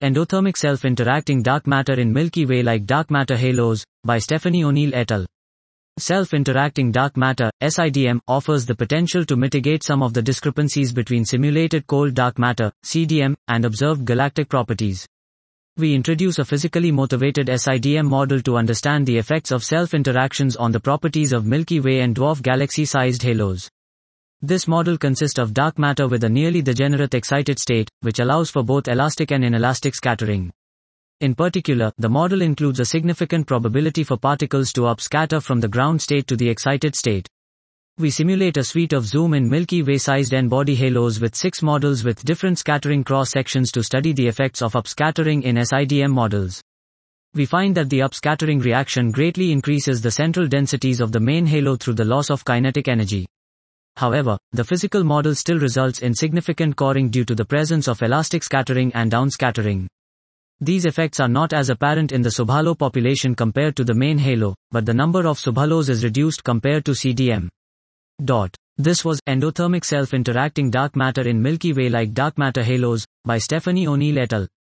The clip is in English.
Endothermic Self-Interacting Dark Matter in Milky Way-like Dark Matter Halos, by Stephanie O'Neill et al. Self-interacting dark matter, SIDM, offers the potential to mitigate some of the discrepancies between simulated cold dark matter, CDM, and observed galactic properties. We introduce a physically motivated SIDM model to understand the effects of self-interactions on the properties of Milky Way and dwarf galaxy-sized halos. This model consists of dark matter with a nearly degenerate excited state, which allows for both elastic and inelastic scattering. In particular, the model includes a significant probability for particles to upscatter from the ground state to the excited state. We simulate a suite of zoom-in Milky Way-sized N-body halos with 6 models with different scattering cross-sections to study the effects of upscattering in SIDM models. We find that the upscattering reaction greatly increases the central densities of the main halo through the loss of kinetic energy. However, the physical model still results in significant coring due to the presence of elastic scattering and downscattering. These effects are not as apparent in the subhalo population compared to the main halo, but the number of subhalos is reduced compared to CDM. This was Endothermic Self-Interacting Dark Matter in Milky Way-like Dark Matter Halos, by Stephanie O'Neill et al.